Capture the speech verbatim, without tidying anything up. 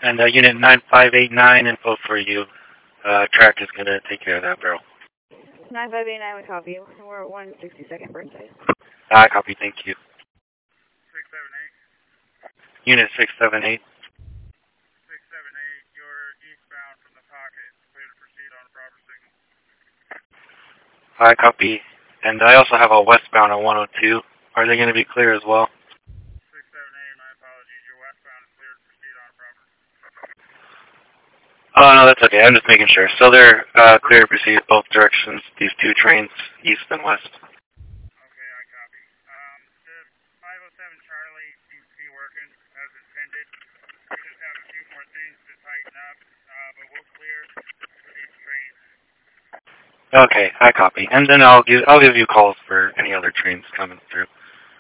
And uh, Unit nine five eight nine, info for you. Uh, track is going to take care of that barrel. nine five eight nine, we copy. We're at one sixty-second Burnside. I copy, thank you. six seven eight. Unit six seven eight. six seven eight, you're eastbound from the pocket. Clear to proceed on a proper signal. I copy. And I also have a westbound at one oh two. Are they going to be clear as well? six seven eight, my apologies. You're westbound is clear to proceed on a proper. Oh, no, that's okay. I'm just making sure. So they're uh, clear to proceed both directions, these two trains, east and west. Okay, I copy. Um, the five oh seven Charlie seems to be working as intended. We just have a few more things to tighten up, uh, but we'll clear for these trains. Okay, I copy. And then I'll give I'll give you calls for any other trains coming through.